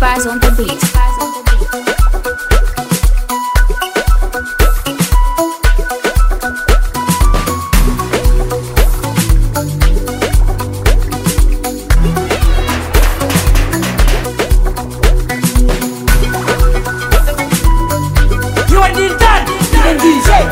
Spies on the beat. You are the dad, DJ.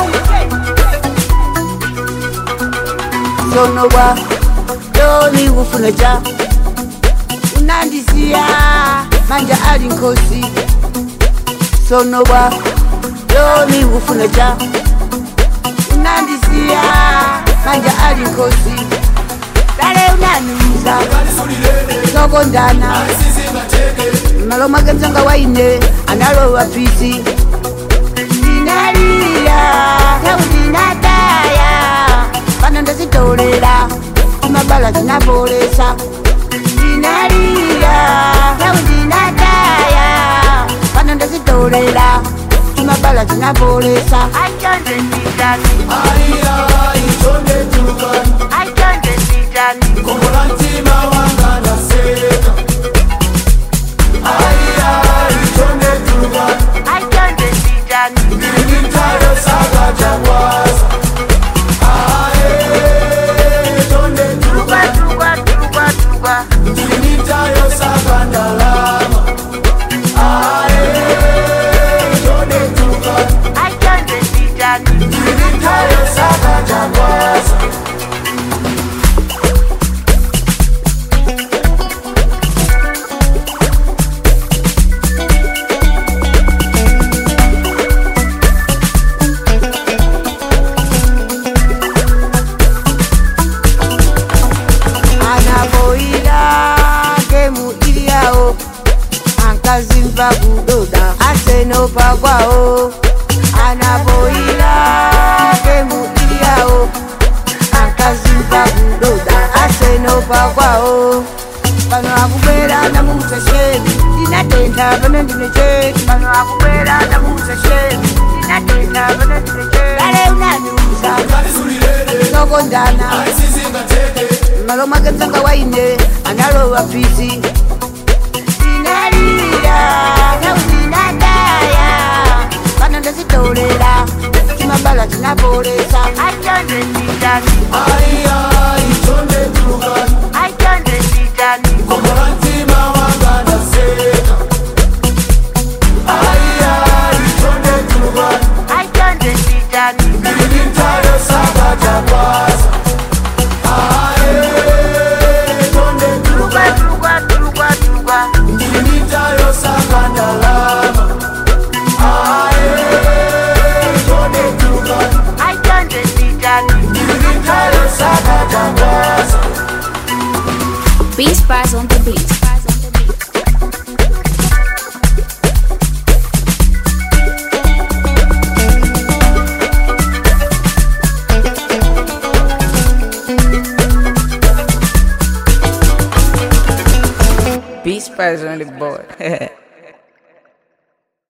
Sonowa, doni ufuneja unandisia manja ali nkosi. Sonowa, doni ufuneja unandisia manja ali nkosi. Dale unanuza sogondana maloma genzanga waine analo wapisi. Dinalia dinataya pananda zitolera imabala zinabolesa. Dinalia dinataya pananda zitolera imabala zinabolesa. I can't see that. I can't see that. Komolantima wanga na seka. I can't see that. Nitayo saga jangwaza. Nitayo saga ndalama. I can't see that. Nitayo saga jangwaza. Zimba budoda aseno pagwao anaboila kemu iliao akazimba budoda aseno pagwao pano akubera na musasheni dinatenda bana dinecheki pano akubera na musasheni dinatenda bana dinecheki dale unanuza sogondana maloma genzanga waine analo wapisi. Pananda zitolera imabala zinabolesa. I can't see that. I can't see that. Komolantima wanga na seka. I can't see that. Nitayo saga jangwaza. Nitayo saga ndalama. I can't see that. Nitayo saga jangwaza. Beat Spies on the beat. Beat Spies on the board.